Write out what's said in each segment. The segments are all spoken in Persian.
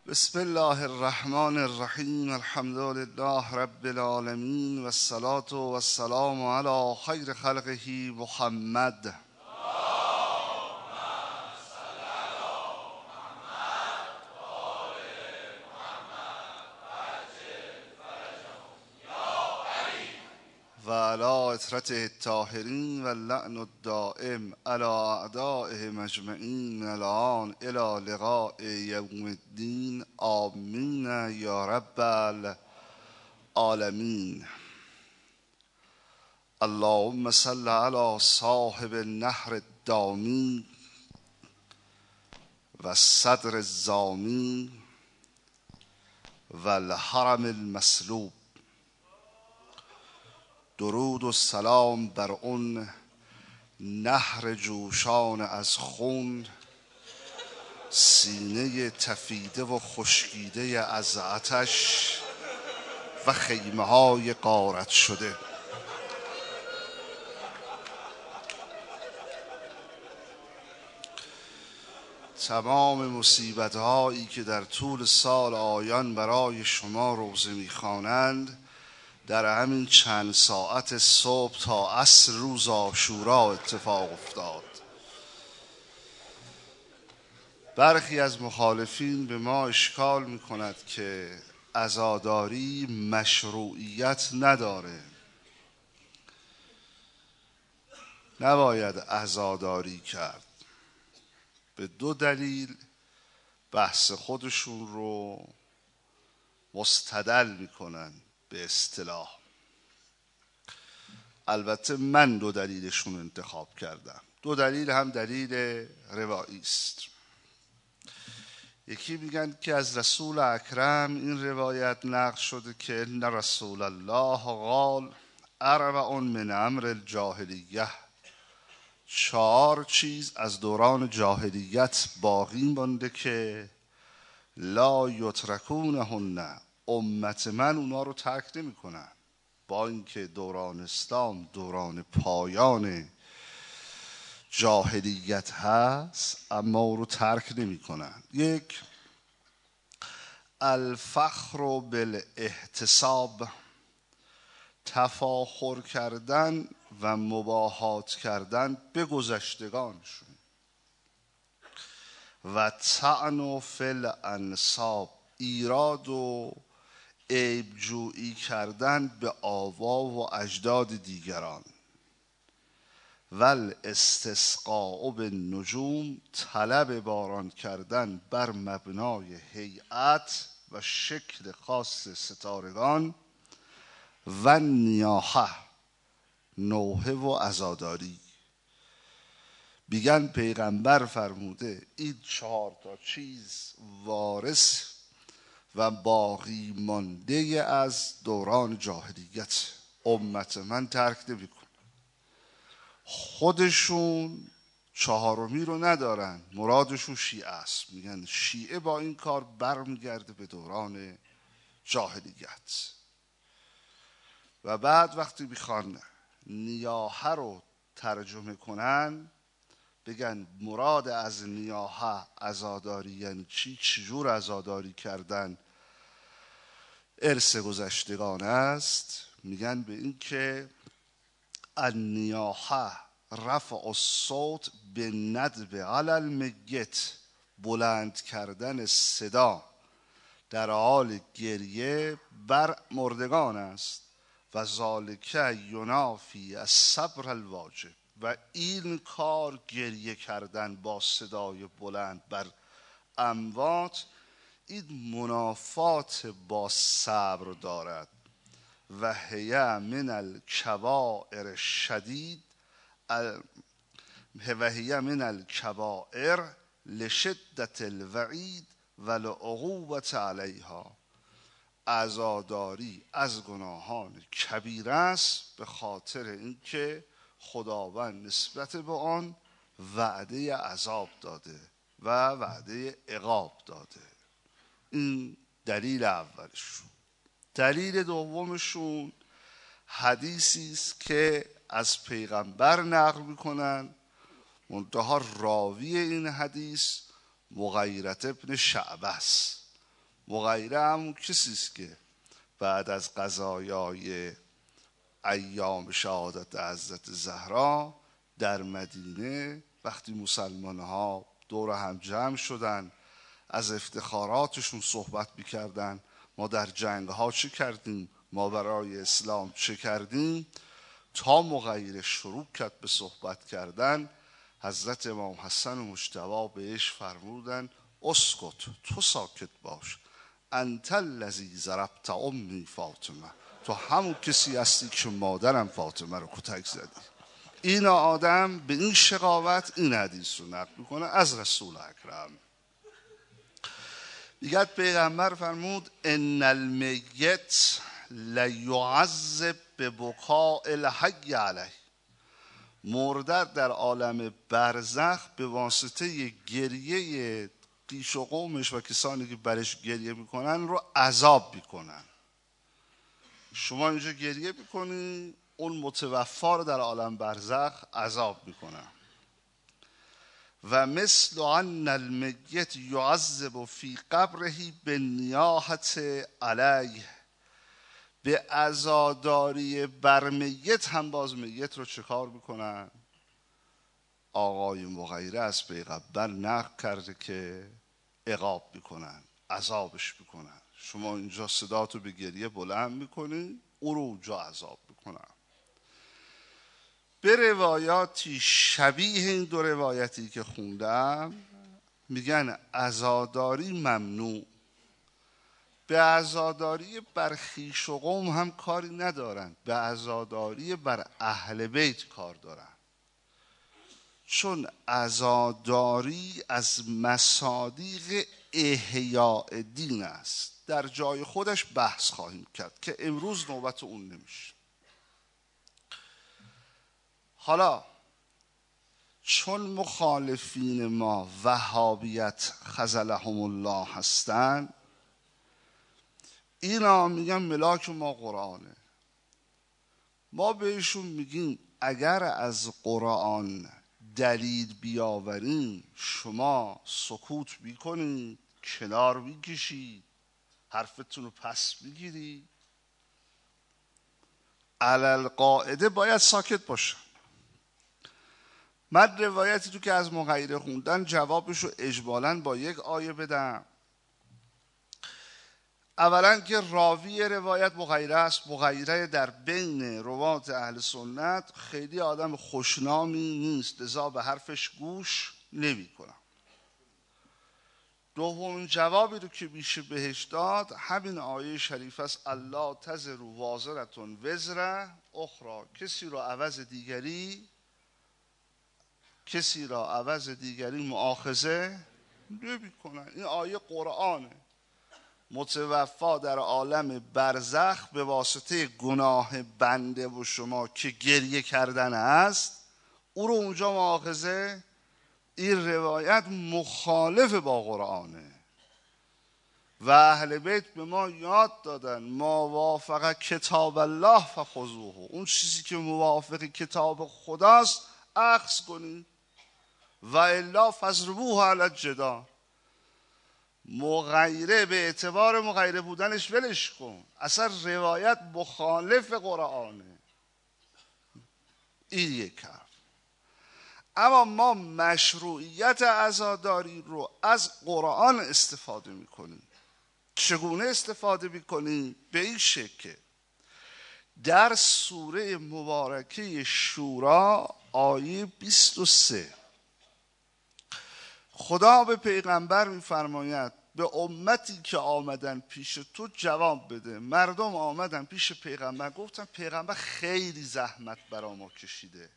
بسم الله الرحمن الرحیم. الحمد لله رب العالمین و الصلاة و السلام علی خیر خلقه محمد. و علی اطرته الطاهرین و اللعن الدائم علی اعدائه مجمعین من الان الی لقاء یوم الدین. آمین یا رب العالمین. اللهم صل علی صاحب النهر الدامی و الصدر الزامی و الحرم المسلوب. درود و سلام بر اون نهر جوشان از خون، سینه تفیده و خشکیده از آتش و خیمه های غارت شده. تمام مصیبت هایی که در طول سال آیان برای شما روزه میخوانند در همین چند ساعت صبح تا عصر روز عاشورا اتفاق افتاد. برخی از مخالفین به ما اشکال میکند که عزاداری مشروعیت نداره، نباید عزاداری کرد. به دو دلیل بحث خودشون رو مستدل میکنن به اصطلاح. البته من دو دلیلشون انتخاب کردم. دو دلیل هم دلیل روایی است. یکی میگن که از رسول اکرم این روایت نقل شده که ان رسول الله قال اربع من امر الجاهلیه. 4 چیز از دوران جاهلیت باقی مانده که لا یترکونهن، امت من اونا رو ترک نمی کنن. با اینکه دوران اسلام دوران پایان جاهلیت هست اما او رو ترک نمی کنن. 1 الفخر بالاحتساب، تفاخر کردن و مباهات کردن به گذشتگانشون. و طعن فی الانساب، ایراد و عیب جویی کردن به آبا و اجداد دیگران. ول استسقاء بالنجوم، طلب باران کردن بر مبنای هیئت و شکل خاص ستارگان. و نیاحه، نوحه و عزاداری. بیگن پیغمبر فرموده این 4 چیز وارث و باقی مانده از دوران جاهلیت، امت من ترک نمی‌کنه. خودشون 4می رو ندارن، مرادشون شیعه است. میگن شیعه با این کار برمیگرده به دوران جاهلیت. و بعد وقتی میخوان نیاحه رو ترجمه کنن بگن مراد از نیاحه عزاداری یعنی چی؟ چجور عزاداری کردن ارث گذشتگان است. میگن به این که النیاحه رفع الصوت بالندب علی المیت، بلند کردن صدا در حال گریه بر مردگان است. و ذالک ینافی الصبر الواجب، و این کار گریه کردن با صدای بلند بر اموات این منافات با صبر دارد. و هی من الکبائر الشدید و هی من الکبائر لشدت الوعید و العقوبة علیها. عزاداری از گناهان کبیره است به خاطر اینکه خداوند نسبت به آن وعده عذاب داده و وعده عقاب داده. این دلیل اولشون. دلیل دومشون حدیثی است که از پیغمبر نقل میکنن، منتها راوی این حدیث مغیرة ابن شعبه است. مغیره همون کسی است که بعد از قضایای ایام شهادت حضرت زهرا در مدینه وقتی مسلمان ها دور هم جمع شدن از افتخاراتشون صحبت میکردن، ما در جنگ ها چه کردیم، ما برای اسلام چه کردیم، تا مغیره شروع کرد به صحبت کردن، حضرت امام حسن مجتبی بهش فرمودن اسکت، تو ساکت باش، انت الذی ضربت امی فاطمه، تو همون کسی هستی که مادرم فاطمه رو کتک زدی. این آدم به این شقاوت این حدیث رو نقل میکنه از رسول اکرم. دیگر پیغمبر فرمود ان المیت لیعذب ببکاء الحی علیه، مرده در عالم برزخ به واسطه گریه قیش و قومش و کسانی که برش گریه میکنن رو عذاب میکنن. شما اینجا گریه میکنی، اون متوفا رو در عالم برزخ عذاب میکنن. و مثل ان المیت یعذب فی قبره بالنیاحة علیه، به عزاداری بر میت هم باز میت رو چه کار میکنن؟ آقای مغیره از پیغمبر نقل کرده که عقاب میکنن، عذابش میکنن. شما اینجا صداتو به گریه بلند میکنی، او رو اونجا عذاب میکنن. به روایاتی شبیه این دو روایتی که خوندم میگن عزاداری ممنوع، به عزاداری بر خویش و قوم هم کاری ندارن، به عزاداری بر اهل بیت کار دارن، چون عزاداری از مصادیق احیاء دین است. در جای خودش بحث خواهیم کرد که امروز نوبت اون نمیشه. حالا چون مخالفین ما وهابیت خذلهم الله هستن، اینا میگن ملاک ما قرآنه. ما بهشون میگیم اگر از قرآن دلیل بیاوریم شما سکوت میکنید، کنار میکشید، حرفتون رو پس میگیرید، علل قاعده باید ساکت باشه. من روایتی تو که از مغیره خوندن جوابش رو اجمالاً با یک آیه بدم. اولا که راوی روایت مغیره است. مغیره در بین روات اهل سنت خیلی آدم خوشنامی نیست، لذا به حرفش گوش نمی کنم. دومین جوابی رو که میشه بهش داد همین آیه شریف است، الله تزر وازرتون وزر اخرى، کسی را عوض دیگری مؤاخذه نمی کنن. این آیه قرآنه. متوفا در عالم برزخ به واسطه گناه بنده و شما که گریه کردن است، او رو اونجا مؤاخذه. این روایت مخالف با قرآنه و اهل بیت به ما یاد دادن ما وافق کتاب الله فخذوه، اون چیزی که موافق کتاب خداست اخذ کنید و الا فضربوه علی الجدار. مغیره به اعتبار مغیره بودنش ولش کن، اصلا روایت مخالف قرآنه. این یک حرف. اما ما مشروعیت عزاداری رو از قرآن استفاده میکنیم. چگونه استفاده میکنیم؟ به این شکل در سوره مبارکه شورا آیه 23 خدا به پیغمبر میفرماید به امتی که آمدن پیش تو جواب بده. مردم آمدن پیش پیغمبر گفتن پیغمبر خیلی زحمت برا ما کشیده،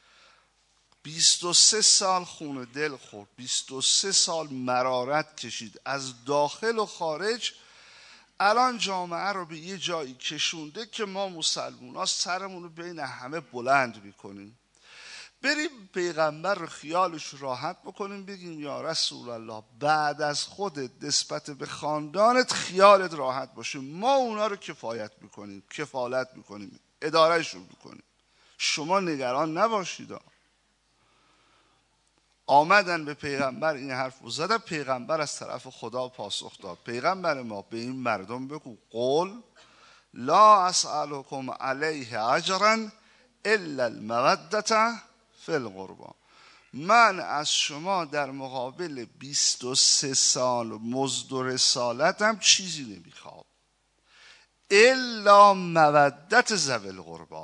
23 سال خون دل خورد، 23 سال مرارت کشید از داخل و خارج، الان جامعه رو به یه جایی کشونده که ما مسلمان ها سرمون رو بین همه بلند میکنیم. بریم پیغمبر رو خیالش راحت بکنیم، بگیم یا رسول الله بعد از خودت نسبت به خاندانت خیالت راحت باشه، ما اونا رو کفایت میکنیم، کفالت میکنیم، ادارهشون میکنیم، شما نگران نباشید. آمدن به پیغمبر این حرف رو زدن. پیغمبر از طرف خدا پاسخ داد: پیغمبر ما به این مردم بگو قل لا اسألكم علیه اجرا الا المودة فی القربى. من از شما در مقابل 23 سال مزد و رسالتم چیزی نمیخوام الا مودت ذوی القربی،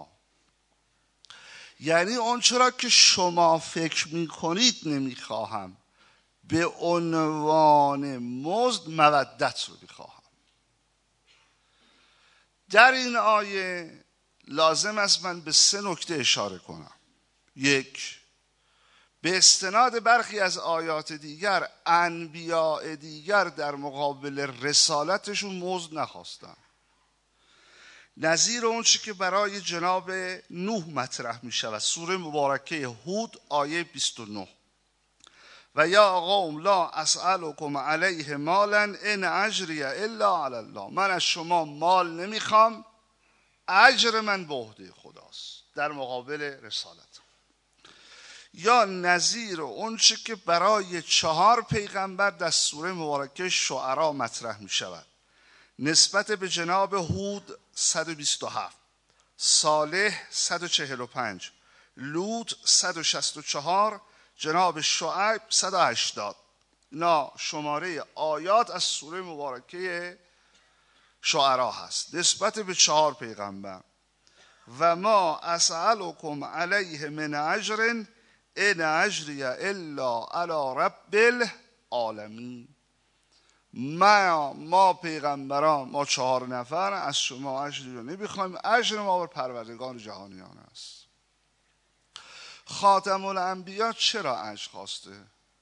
یعنی اون چرا که شما فکر میکنید نمیخواهم، به عنوان مزد مودت رو میخواهم. در این آیه لازم است من به 3 نکته اشاره کنم. 1، به استناد برخی از آیات دیگر انبیاء دیگر در مقابل رسالتشون مزد نخواستن، نظیر اون چی که برای جناب نوح مطرح می شود. سوره مبارکه هود آیه 29: و یا قوم لا اسألكم علیه مالا ان اجری الا علی الله. من از شما مال نمیخوام، اجر من به عهده خداست در مقابل رسالت. یا نظیر اون چی که برای 4 پیغمبر در سوره مبارکه شعرا مطرح می شود. نسبت به جناب هود 127، صالح 145، لوط 164، جناب شعیب 180. اینا شماره آیات از سوره مبارکه شعرا هست نسبت به 4 پیغمبر. و ما اسألكم علیه من اجر ان اجری الا علی رب العالمین. ما پیغمبران، ما 4 نفر از شما اجری رو نمیخوایم، اجر ما بر پروردگار جهانیان است. خاتم الانبیا چرا اجر خواسته؟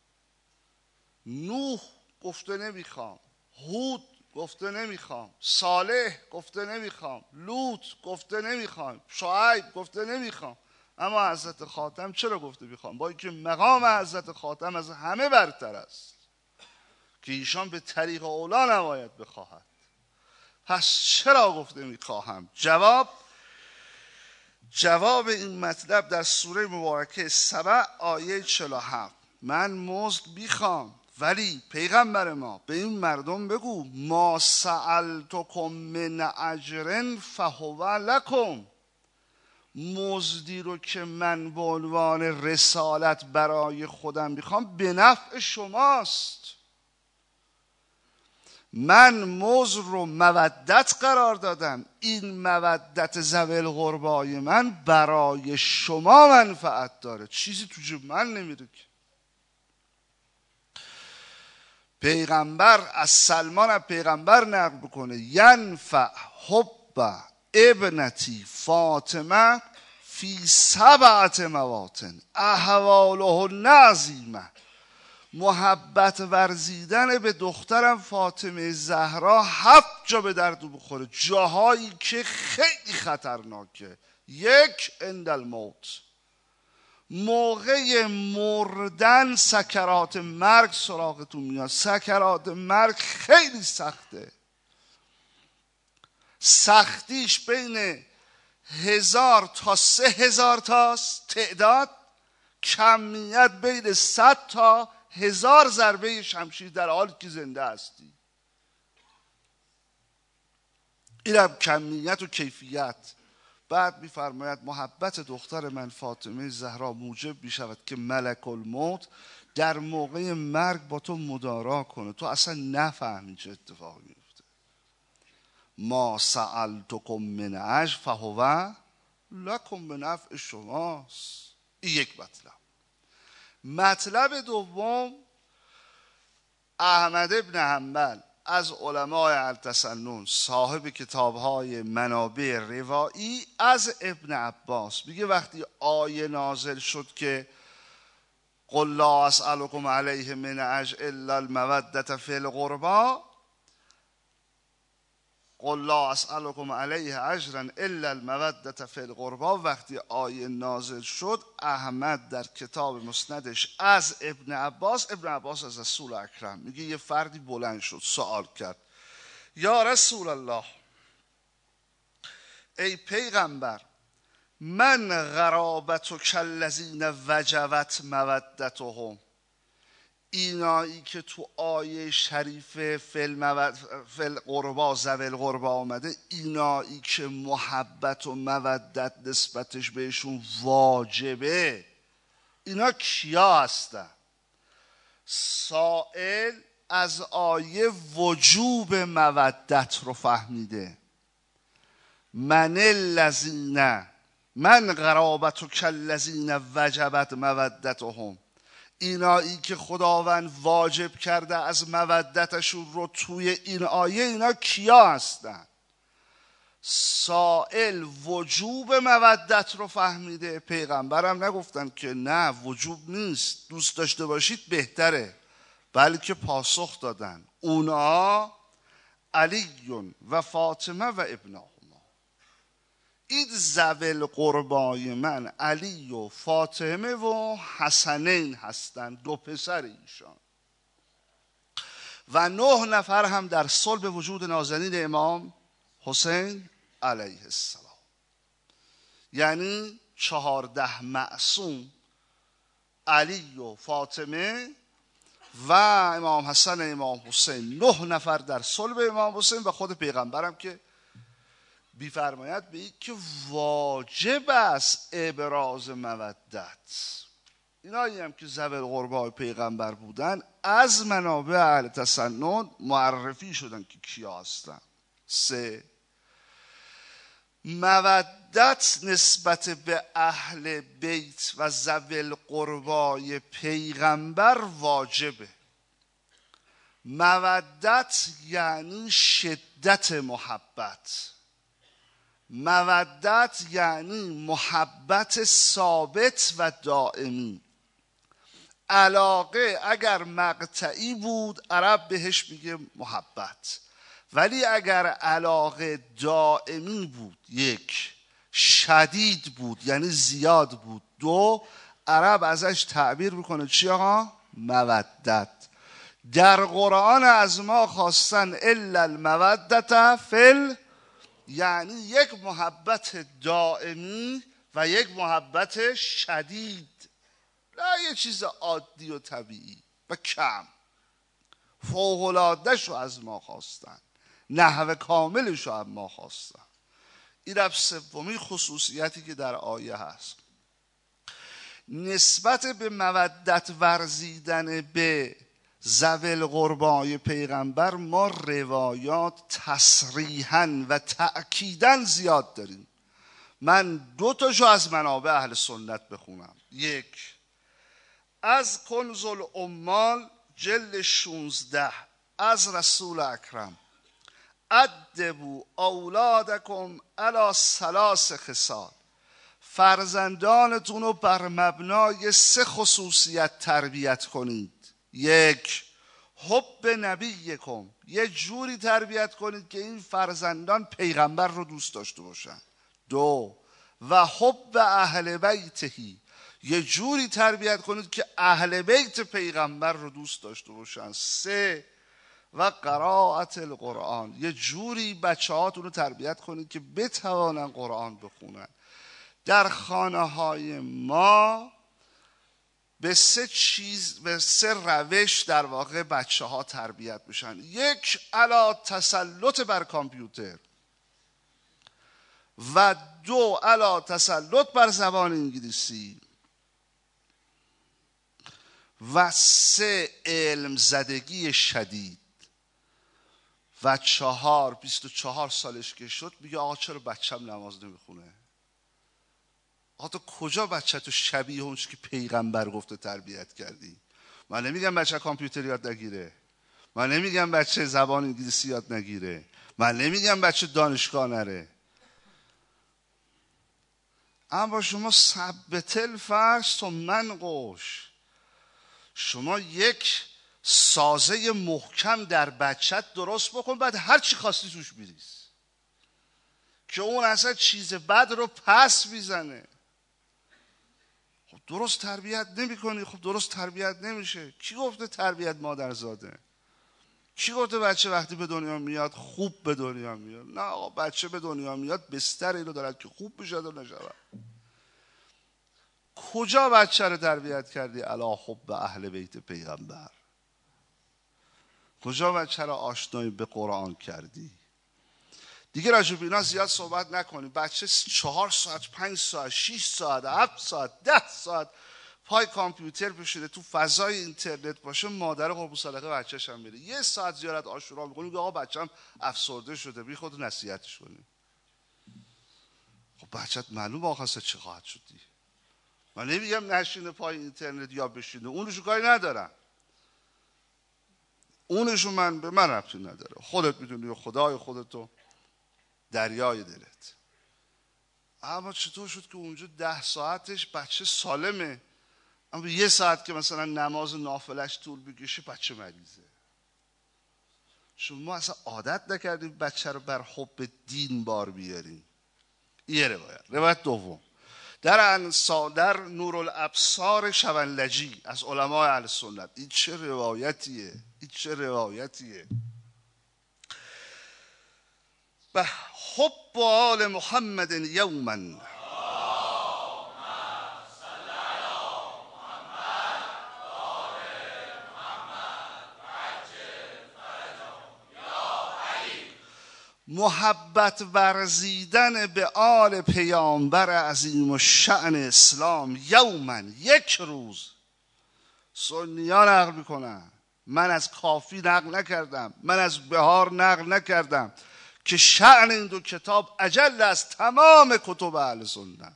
نوح گفته نمیخوام، هود گفته نمیخوام، صالح گفته نمیخوام، لوط گفته نمیخوام، شعیب گفته نمیخوام، اما حضرت خاتم چرا گفته میخوام؟ با اینکه مقام حضرت خاتم از همه برتر است که ایشان به طریق اولا نباید بخواهد، پس چرا گفته میخواهم؟ جواب این مطلب در سوره مبارکه سبع آیه 47: من مزد میخوام، ولی پیغمبر ما به این مردم بگو ما سألتکم من اجر فهو لکم. مزدی رو که من به عنوان رسالت برای خودم میخوام به نفع شماست. من مزد رو مودت قرار دادم، این مودت ذوی القربی من برای شما منفعت داره، چیزی تو جیب من نمیره که. پیغمبر از سلمان از پیغمبر نقل بکنه ینفع حب ابنتی فاطمه فی 7 مواطن احوالهن عظیمه. محبت ورزیدن به دخترم فاطمه زهرا 7 جا به درد بخوره، جاهایی که خیلی خطرناکه. 1 عند الموت، موقع مردن سکرات مرگ سراغتون میاد. سکرات مرگ خیلی سخته، سختیش بین 1000 تا 3000 تاست تعداد، کمیت بین 100 تا 1000 ضربه شمشیر در حالی که زنده هستی. اینم کمیت و کیفیت. بعد میفرماید محبت دختر من فاطمه زهرا موجب میشود که ملک الموت در موقع مرگ با تو مدارا کنه، تو اصلا نفهمی چه اتفاقی میفته. ما سألتکم من اجر فهو لکم، به نفع شماست. این یک مطلب. مطلب دوم، احمد ابن حنبل از علمای التسنن صاحب کتاب‌های منابع روایی از ابن عباس میگه وقتی آیه نازل شد که قل لا اسألكم علیه من اجر الا المودة فی القربى، قل لا اسألكم علیه اجرا الا المودة فی القربى، وقتی آیه نازل شد احمد در کتاب مسندش از ابن عباس از رسول اکرم میگه یه فردی بلند شد سوال کرد یا رسول الله، ای پیغمبر، من قرابت کالذین وجبت مودتهم، اینایی که تو آیه شریف فل قربا ذوی قربا آمده، اینایی که محبت و مودت نسبتش بهشون واجبه، اینا کیا هستن؟ سائل از آیه وجوب مودت رو فهمیده. من الذین، من قرابت و کالذین وجبت مودتهم، اینایی که خداوند واجب کرده از مودتشون رو توی این آیه، اینا کیا هستن؟ سائل وجوب مودت رو فهمیده. پیغمبرم نگفتن که نه وجوب نیست، دوست داشته باشید بهتره، بلکه پاسخ دادن اونا علی و فاطمه و ابنهما، این ذوی القربای من علی و فاطمه و حسنین هستند، دو پسر ایشان، و 9 نفر هم در صلب وجود نازنین امام حسین علیه السلام. یعنی 14 معصوم، علی و فاطمه و امام حسن امام حسین، 9 نفر در صلب امام حسین، و خود پیغمبرم که بی‌فرمایت به این که واجب است ابراز مودت. اینایی هم که ذوی القربای پیغمبر بودن از منابع اهل تسنن معرفی شدن که کیا هستن. 3. مودت نسبت به اهل بیت و ذوی القربای پیغمبر واجبه. مودت یعنی شدت محبت، مودت یعنی محبت ثابت و دائمی. علاقه اگر مقطعی بود عرب بهش میگه محبت، ولی اگر علاقه دائمی بود، 1 شدید بود یعنی زیاد بود، 2 عرب ازش تعبیر میکنه چی آقا؟ مودت. در قرآن از ما خواستن الا المودت فل، یعنی یک محبت دائمی و یک محبت شدید، نه یه چیز عادی و طبیعی و کم. فوق‌العاده‌شو از ما خواستن، نحو کاملشو از ما خواستن. این رفت 3 خصوصیتی که در آیه هست. نسبت به مودت ورزیدن به ذوی القربای پیغمبر ما روایات تصریحاً و تأکیداً زیاد داریم. من 2 تاشو از منابع اهل سنت بخونم. 1 از کنز العمال جلد 16 از رسول اکرم: ادبوا اولادکم علی 3 خصال، فرزندانتون رو بر مبنای 3 خصوصیت تربیت کنید. 1 حب نبیکم، یه جوری تربیت کنید که این فرزندان پیغمبر رو دوست داشته باشن. 2 و حب اهل بیتهی، یه جوری تربیت کنید که اهل بیت پیغمبر رو دوست داشته باشن. 3 و قرائت القرآن، یه جوری بچه هاتون رو تربیت کنید که بتوانن قرآن بخونن. در خانه های ما به 3 روش در واقع بچه ها تربیت میشن. 1 علی تسلط بر کامپیوتر، و 2 علی تسلط بر زبان انگلیسی، و 3 علم زدگی شدید، و 4 24 سالش که شد میگه آقا چرا بچم نماز نمیخونه؟ آقا تو کجا بچه تو شبیه اونش که پیغمبر گفته تربیت کردی؟ من نمیگم بچه کامپیوتر یاد نگیره، من نمیگم بچه زبان انگلیسی یاد نگیره، من نمیگم بچه دانشگاه نره، اما شما ثبت الفرض تو من قوش، شما یک سازه محکم در بچت درست بکن، بعد هر چی خواستی توش بریز که اون اصلا چیز بد رو پس میزنه. خب درست تربیت نمی کنی، خب درست تربیت نمیشه. کی گفته تربیت مادرزاده؟ کی گفته بچه وقتی به دنیا میاد خوب به دنیا میاد؟ نه آقا، بچه به دنیا میاد بستر اینو دارد که خوب بشه و نشود. کجا بچه رو تربیت کردی؟ علی حب اهل بیت پیغمبر. کجا و چرا آشنایی به قرآن کردی؟ دیگه راجع به اینا زیاد صحبت نکنیم. بچه 4 ساعت 5 ساعت 6 ساعت 7 ساعت 10 ساعت پای کامپیوتر بشینه، تو فضای اینترنت باشه، مادر قربون صدقه بچه‌ش هم میره. 1 ساعت زیارت عاشورا میکنیم که آقا بچه‌م افسرده شده، بی خود نصیحتش کنیم. خب بچه‌ت معلوم آقا چه خواهد شد دیگه. من نمیگم نشینه پای اینترنت یا بشینه، اونشو کاری ندارم، اونشو به من ربطی نداره، خودت میدونی، خدای خودتو دریای دلت. اما چطور شد که اونجا 10 ساعتش بچه سالمه، اما 1 ساعت که مثلا نماز نافلش طول بکشه بچه مریضه؟ شما اصلا عادت نکردیم بچه رو بر حب دین بار بیاریم. یه روایت دوم در نورالابصار شبنلجی از علمای اهل سنت. این چه روایتیه؟ به حب آل محمد یوما محبت ورزیدن به آل پیامبر عظیم الشأن اسلام یوما، یک روز. سنی‌ها نقل میکنن، من از کافی نقل نکردم، من از بهار نقل نکردم که شأن این دو کتاب اجل از تمام کتب اهل سنت.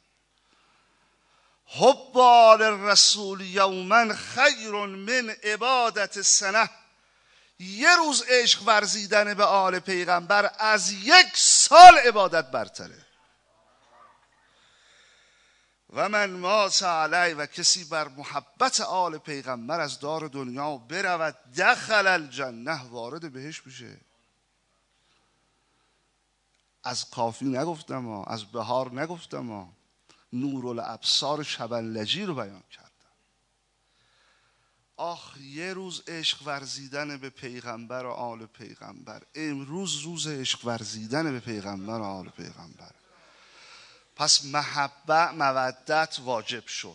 حب آل الرسول یوما خیر من عبادت سنه. یه روز عشق ورزیدن به آل پیغمبر از 1 سال عبادت برتره. و من مات علی، و کسی بر محبت آل پیغمبر از دار دنیا برود، دخل الجنه، وارد بهشت میشه. از کافی نگفتم، از بهار نگفتم، نورالابصار شبنلجی رو بیان کردم. آخ یه روز عشق ورزیدن به پیغمبر و آل پیغمبر. امروز روز عشق ورزیدن به پیغمبر و آل پیغمبر. پس محبت مودت واجب شد.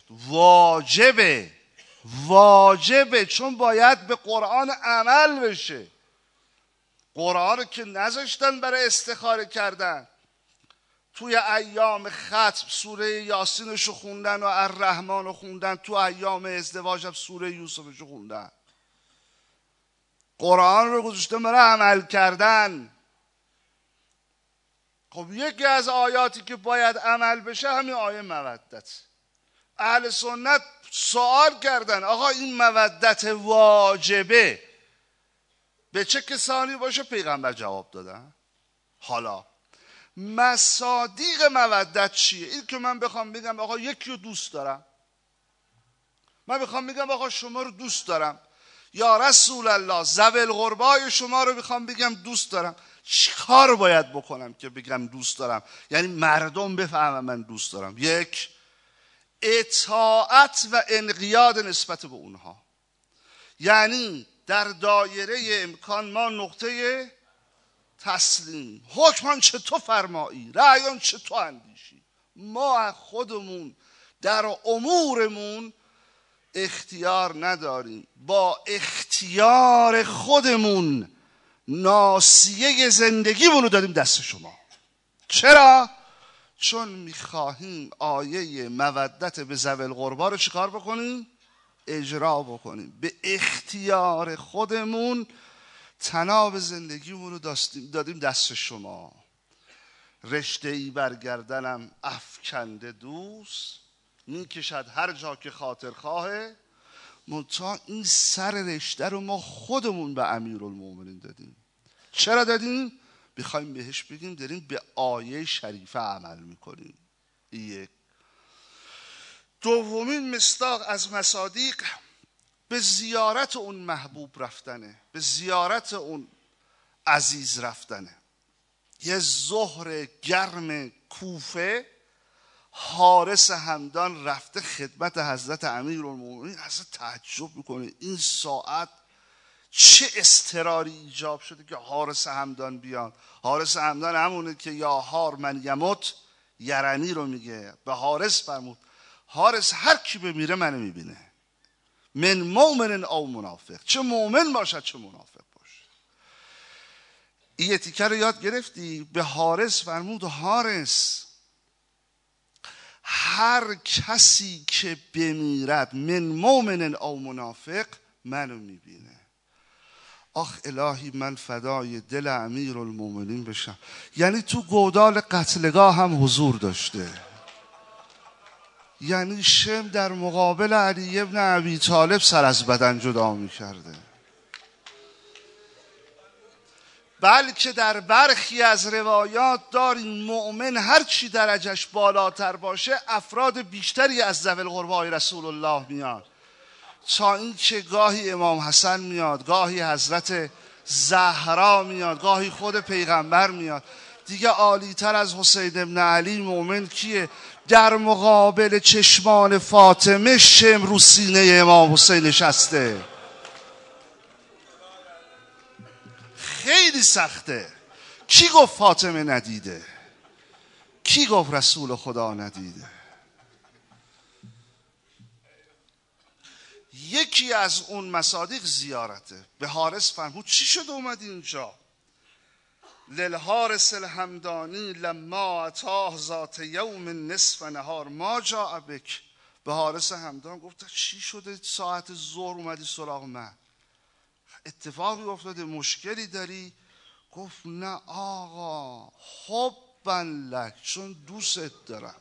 واجبه چون باید به قرآن عمل بشه. قرآن رو که نذاشتن برای استخاره کردن، توی ایام ختم سوره یاسینشو خوندن و الرحمن رو خوندن، تو ایام ازدواج هم سوره یوسفشو خوندن. قرآن رو گذاشتن برای عمل کردن. خب یکی از آیاتی که باید عمل بشه همین آیه مودت. اهل سنت سوال کردن آقا این مودت واجبه به چه کسانی باشه؟ پیغمبر جواب دادن. حالا مصادیق مودت چیه؟ این که من بخوام بگم آقا یکی رو دوست دارم، من بخوام بگم آقا شما رو دوست دارم، یا رسول الله ذوی القربای شما رو بخوام بگم دوست دارم، چی کار باید بکنم که بگم دوست دارم؟ یعنی مردم بفهمن من دوست دارم. 1 اطاعت و انقیاد نسبت به اونها، یعنی در دایره امکان ما نقطه تسلیم، حکمان چه تو فرمایی، رأیان چه تو اندیشی. ما خودمون در امورمون اختیار نداریم، با اختیار خودمون ناصیه زندگیمون رو دادیم دست شما. چرا؟ چون میخواهیم آیه مودت به ذوی القربا رو چیکار بکنیم؟ اجرا بکنیم. به اختیار خودمون تناب زندگیمون رو دادیم دست شما. رشته ای برگردنم افکنده دوست، میکشد هر جا که خاطر خواهه. منتها این سر رشته رو ما خودمون به امیرالمومنین دادیم. چرا دادیم؟ بخوایم بهش بگیم داریم به آیه شریفه عمل میکنیم. 1. دومین مصداق از مصادیق به زیارت اون محبوب رفتنه، به زیارت اون عزیز رفتنه. یه ظهر گرم کوفه حارس همدان رفته خدمت حضرت امیرالمومنین. حضرت تعجب میکنه این ساعت چه اضطراری ایجاب شده که حارس همدان بیان. حارس همدان همونه که یا هار من یموت یرنی رو میگه، به حارس فرمود حارس هر کی بمیره منو میبینه، من مؤمن او منافق، چه مؤمن باشد چه منافق باشه. این تیکه رو یاد گرفتی؟ به حارس فرمود حارس هر کسی که بمیرد من مؤمن او منافق منو میبینه. آخ الهی من فدای دل امیرالمومنین بشم. یعنی تو گودال قتلگاه هم حضور داشته. یعنی شم در مقابل علی ابن ابی طالب سر از بدن جدا میکرده. بلکه در برخی از روایات داریم مؤمن هر چی درجش بالاتر باشه افراد بیشتری از ذوی القربای رسول الله میاد، تا این که گاهی امام حسن میاد، گاهی حضرت زهرا میاد، گاهی خود پیغمبر میاد. دیگه عالی تر از حسین ابن علی مؤمن کیه؟ در مقابل چشمان فاطمه شم رو سینه امام حسین نشسته. خیلی سخته. کی گفت فاطمه ندیده؟ کی گفت رسول خدا ندیده؟ یکی از اون مصادیق زیارته. به حارس فرمود چی شد اومدی اینجا؟ للحارس الحمدانی لما اتاه ذات یوم نصف نهار ما جاء بک. به حارس همدان گفت چی شده ساعت ظهر اومدی سراغ من؟ اتفاقی افتاده؟ مشکلی داری؟ گفت نه آقا، حبا لک، چون دوست دارم.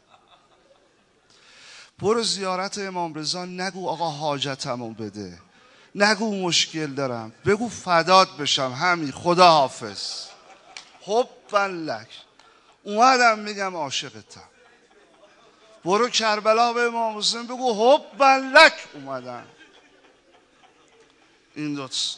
برو زیارت امام رضا، نگو آقا حاجتمو بده، نگو مشکل دارم، بگو فدات بشم، همین، خدا حافظ، حبا لک. اومدم میگم عاشقتم. برو کربلا به امام حسین بگو حبا لک، اومدم. این دوست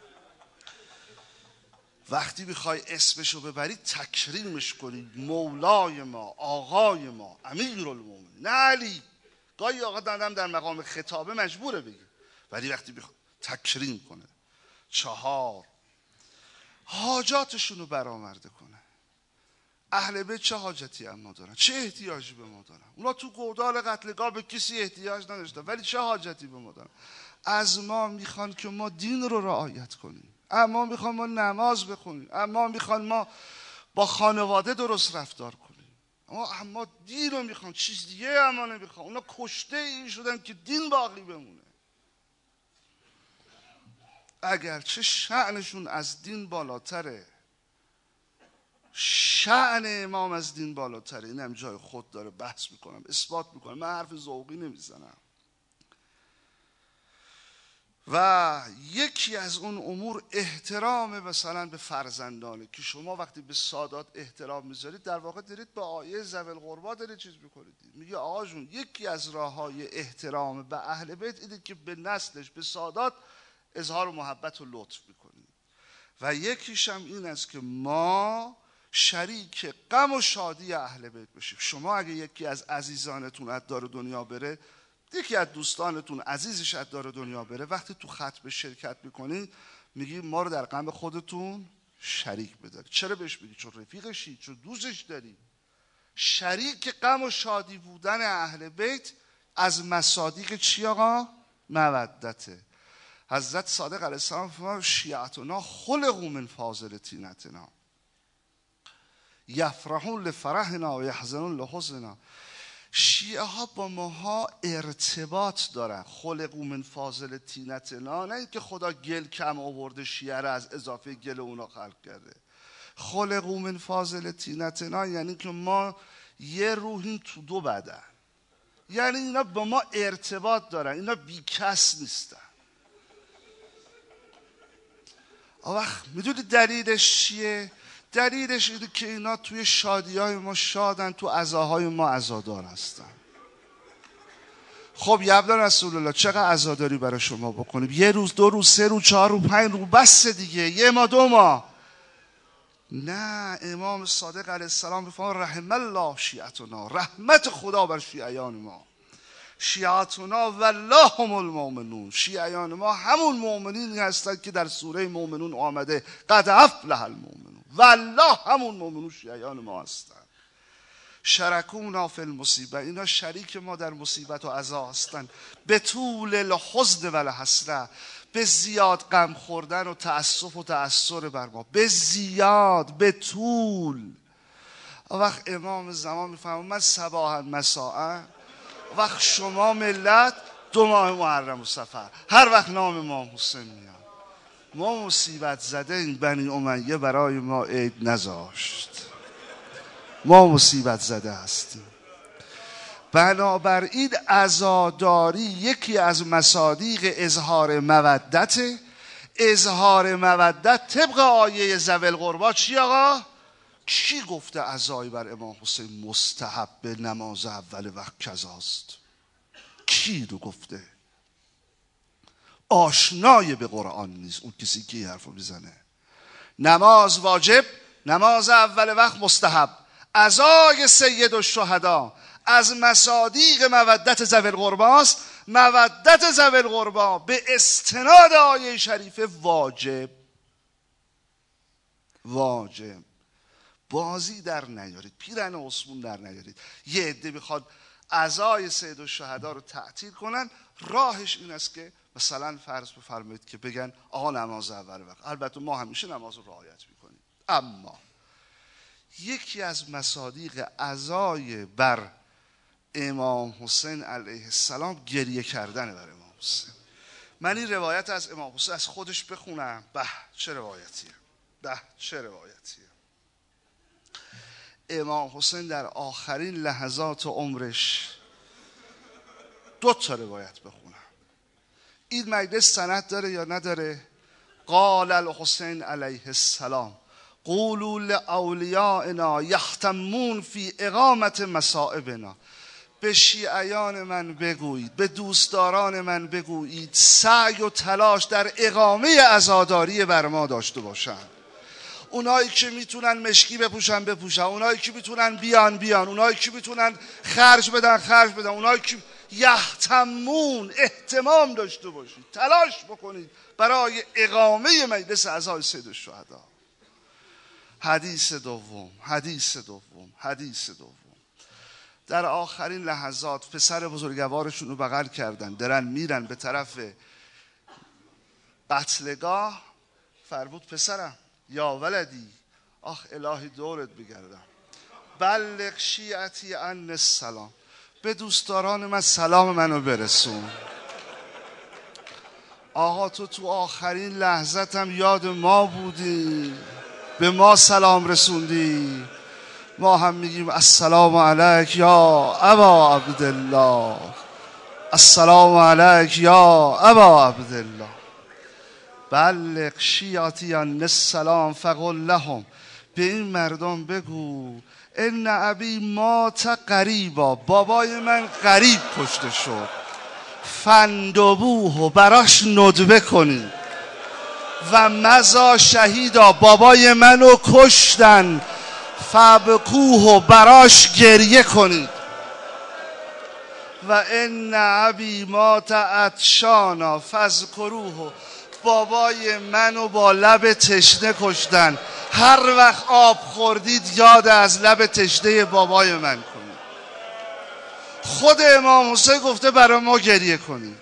وقتی بخوای اسمشو ببری تکریمش کنی، مولای ما، آقای ما، امیرالمومنین، نه علی. گاهی آقا دادم در مقام خطابه مجبوره بگی، ولی وقتی بخوای تکریم کنه. 4 حاجاتشونو برآورده کنه. اهل بیت چه حاجتی اما دارن؟ چه احتیاجی به ما دارن؟ اونا تو گودال قتلگاه به کسی احتیاج نداشتن، ولی چه حاجتی به ما دارن؟ از ما میخوان که ما دین رو رعایت کنیم، اما میخوان ما نماز بخونیم، اما میخوان ما با خانواده درست رفتار کنیم، اما دین رو میخوان، چیز دیگه اما نمیخوان. اونا کشته این شدن که دین باقی بمونه. اگرچه شأنشون از دین بالاتره، شأن امام از دین بالاتره، این هم جای خود داره، بحث میکنم، اثبات میکنم، من حرف ذوقی نمیزنم. و یکی از اون امور احترام مثلا به فرزندانه، که شما وقتی به سادات احترام میذارید در واقع دارید به آیه ذوی القربا دارید چیز میکنید. میگه آقا جون یکی از راههای احترام به اهل بیت اینه که به نسلش، به سادات اظهار محبت و لطف میکنید. و یکیش هم این است که ما شریک غم و شادی اهل بیت بشیم. شما اگه یکی از عزیزانتون از دار دنیا بره، یکی از دوستانتون عزیزش از دار دنیا بره، وقتی تو خطبه شرکت میکنید میگی ما رو در غم خودتون شریک بدارید. چرا بهش میگی؟ چون رفیقشی، چون دوستش داری. شریک غم و شادی بودن اهل بیت از مصادیق چی آقا؟ مودته. حضرت صادق علیه السلام فرمود شیعتنا خلقوا من فاضل طینتنا یفرحون لفرحنا و یحزنون لحزننا. شیعه ها با ماها ارتباط دارن. خلقوا من فاضل طینتنا، نه اینکه خدا گل کم آورده شیعه را از اضافه گل اونا خلق کرده. خلقوا من فاضل طینتنا یعنی که ما یه روحیم تو 2 بدن، یعنی اینا با ما ارتباط دارن، اینا بی کس نیستن. وقت میدونی دلیلش چیه؟ دلیلش اینه که اینا توی شادی‌های ما شادن، تو عزاهای ما عزادار هستن. خب یبدان رسول الله چقدر عزاداری برای شما بکنیم؟ 1 روز، 2 روز، 3 روز، 4 روز، 5 روز، بس دیگه، 1 ماه 2 ماه. نه، امام صادق علیه السلام بفرمود رحم الله شیعتنا، رحمت خدا بر شیعیان ما. شیعتنا والله هم المؤمنون، شیعیان ما همون مؤمنین هستند که در سوره مؤمنون آمده قد افلح المؤمنون، والله همون مؤمنون شیعیان ما هستند. شرکونا فی المصیبه، اینا شریک ما در مصیبت و عزا هستند. به طول الحزن و الحسره، به زیاد غم خوردن و تأسف و تأثر بر ما، به زیاد، به طول. وقت امام زمان میفهمم من صباحا مساء، وقت شما ملت 2 ماه محرم و صفر، هر وقت نام امام حسین میاد. ما مصیبت زده این بنی امیه برای ما عید نذاشت، ما مصیبت زده هستیم. بنابراین عزاداری یکی از مصادیق اظهار مودت. اظهار مودت طبق آیه ذوی القربی چی آقا؟ کی گفته عزای بر امام حسین مستحب به نماز اول وقت کذاست؟ کی رو گفته؟ آشنای به قرآن نیست اون کسی که این حرفو میزنه. نماز واجب، نماز اول وقت مستحب. عزای سید الشهدا از مصادیق مودت ذوی القربی است. مودت ذوی القربی به استناد آیه شریفه واجب. واجب. بازی در نیارید، پیرن عثمون در نیارید. یه عده میخواد عزای سید الشهدا رو تعطیل کنن، راهش این است که مثلا فرض بفرمایید که بگن آقا نماز اول وقت. البته ما همیشه نماز رو رعایت میکنیم، اما یکی از مصادیق عزای بر امام حسین علیه السلام گریه کردن بر امام حسین. من این روایت از امام حسین از خودش بخونم. به چه روایتیه، به چه روایتیه. امام حسین در آخرین لحظات عمرش 2 روایت بخونم. این مجلس سند داره یا نداره؟ قال الحسین علیه السلام قولوا لاولیائنا یختمون فی اقامت مصائبنا. به شیعیان من بگویید، به دوستداران من بگویید سعی و تلاش در اقامه عزاداری بر ما داشته باشند. اونایی که میتونن مشکی بپوشن بپوشن، اونایی که میتونن بیان بیان، اونایی که میتونن خرج بدن خرج بدن، اونایی که یهتمون اهتمام داشته باشید، تلاش بکنید برای اقامه مجلس عزای سید الشهدا. حدیث دوم. در آخرین لحظات پسر بزرگوارشون رو بغل کردن، دارن میرن به طرف قتلگاه. فرمود پسرم یا ولدی، آخ الهی دورت بگردم، بلغ شیعتی عنی السلام، به دوستداران من سلام منو برسون. آقا تو آخرین لحظت هم یاد ما بودی، به ما سلام رسوندی. ما هم میگیم السلام علیک یا ابا عبدالله، السلام علیک یا ابا عبدالله. بلغ شیعتی عنی السلام فقل لهم، به این مردم بگو ان ابی مات قریبا، بابای من قریب کشته شد، فندبوه، براش ندبه کنید، و مزا شهیدا، بابای منو کشتن، فبکوه، براش گریه کنید، و ان ابی مات عطشانا فاذکروه، بابای منو با لب تشنه کشتن، هر وقت آب خوردید یاد از لب تشنه بابای من کنید. خود امام حسین گفته برای ما گریه کنید.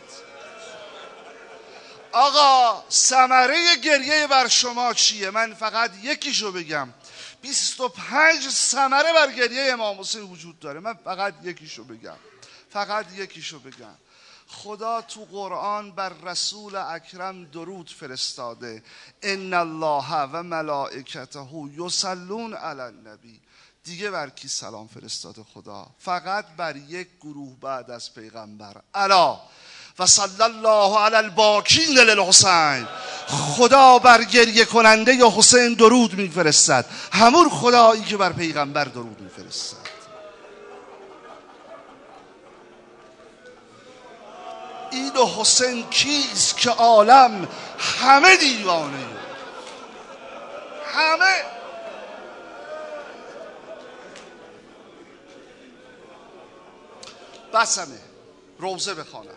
آقا ثمره گریه بر شما چیه؟ من فقط یکیشو بگم. 25 ثمره بر گریه امام حسین وجود داره، من فقط یکیشو بگم. خدا تو قرآن بر رسول اکرم درود فرستاده، ان الله و ملائکته یصلون علی النبی. دیگه بر کی سلام فرستاده خدا؟ فقط بر یک گروه بعد از پیغمبر. الا و صلی الله علی الباکین للحسین، خدا بر گریه کننده یا حسین درود میفرستد، همون خدایی که بر پیغمبر درود میفرستد. این حسین کیست که عالم همه دیوانه، همه. بسمه روزه بخوانم.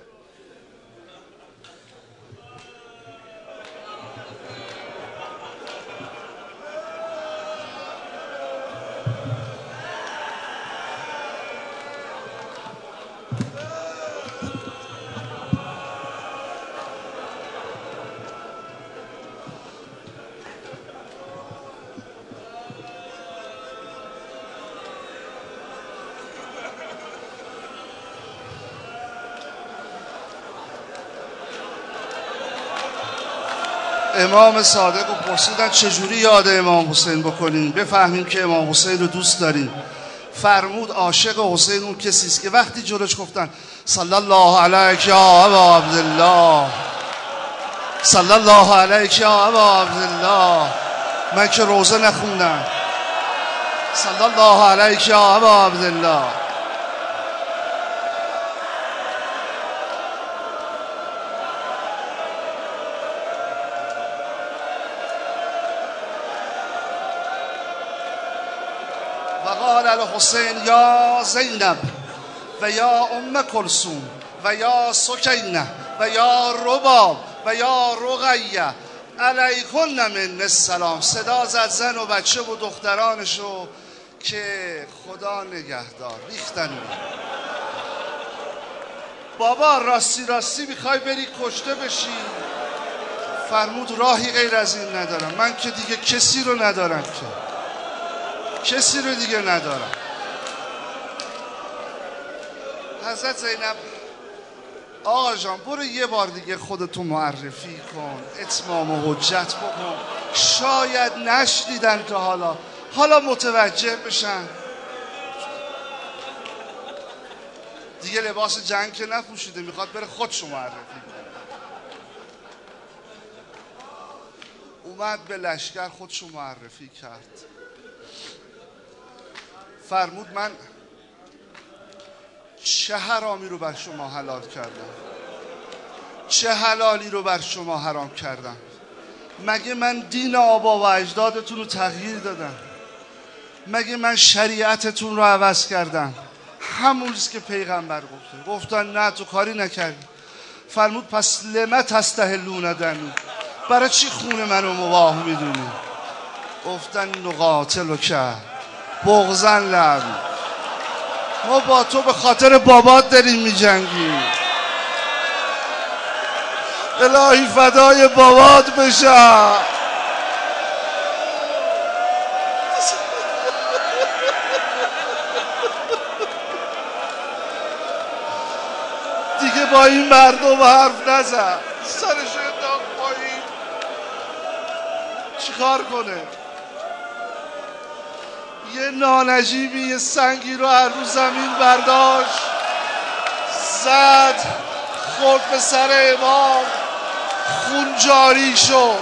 امام صادق رو پرسیدن چجوری یاد امام حسین بکنیم بفهمیم که امام حسین رو دوست داریم. فرمود عاشق حسین اون کسی است که وقتی جلوش گفتن صلی الله علیک یا ابا عبدالله، صلی الله علیک یا ابا عبدالله، من که روزه نخوندم، صلی الله علیک یا ابا عبدالله. و قال الحسین یا زینب و یا ام کلثوم و یا سکینه و یا رباب و یا رقیه علیکن من السلام. صدا زد زن و بچه و دخترانشو که خدا نگهدار. ریختن بابا راستی راستی میخوای بری کشته بشی؟ فرمود راهی غیر از این ندارم، من که دیگه کسی رو ندارم، که کسی رو دیگه ندارم. حضرت زینب آقا جان برو یه بار دیگه خودتو معرفی کن، اتمام و حجت بکن، شاید نشنیدن تا حالا متوجه بشن. دیگه لباس جنگ که نپوشیده، میخواد بره خودشو معرفی کنه. اومد به لشکر خودشو معرفی کرد. فرمود من چه حرامی رو بر شما حلال کردم، چه حلالی رو بر شما حرام کردم؟ مگه من دین آبا و اجدادتون رو تغییر دادم؟ مگه من شریعتتون رو عوض کردم؟ همون چیزی که پیغمبر گفتن نه تو کاری نکردی. فرمود پس لما تستحلون دمی، برای چی خون منو مباح میدونی؟ گفتن نقاتلو کرد بغضن لعبی، ما با تو به خاطر بابات داریم میجنگیم، الهی فدای بابات بشم. دیگه با این مردم حرف نزن، سرشو انداخت پایین. چیکار کنه؟ یه نانجیبی یه سنگی رو هر روز زمین برداشت زد، خورد به سر امام، خون جاری شد.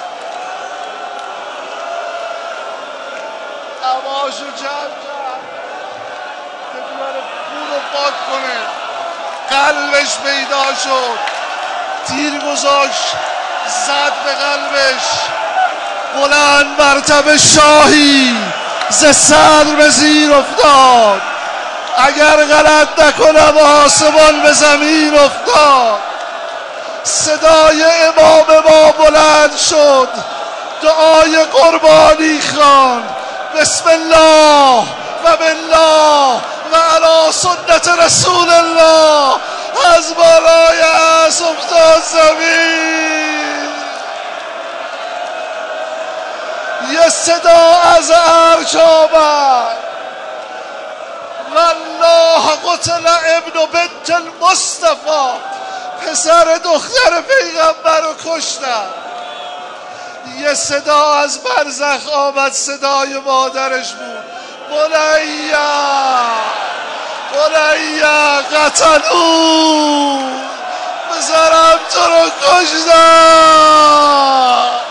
هواشو جمع کرد که دوباره خون رو پاک کنه. قلبش پیدا شد، تیر گذاشت زد به قلبش. بلند مرتبه شاهی ز صدر به زیر افتاد، اگر غلط نکنم آسمان به زمین افتاد. صدای امام ما بلند شد، دعای قربانی خواند، بسم الله و بالله و علی سنت رسول الله. از بالای اسب افتاد زمین. یه صدا از عرش آمد، والله قتل ابن بنت المصطفى، پسر دختر پیغمبر رو کشتن. یه صدا از برزخ آمد، صدای مادرش بود، بنیا بنیا قتلو، پسرم تو رو کشتن.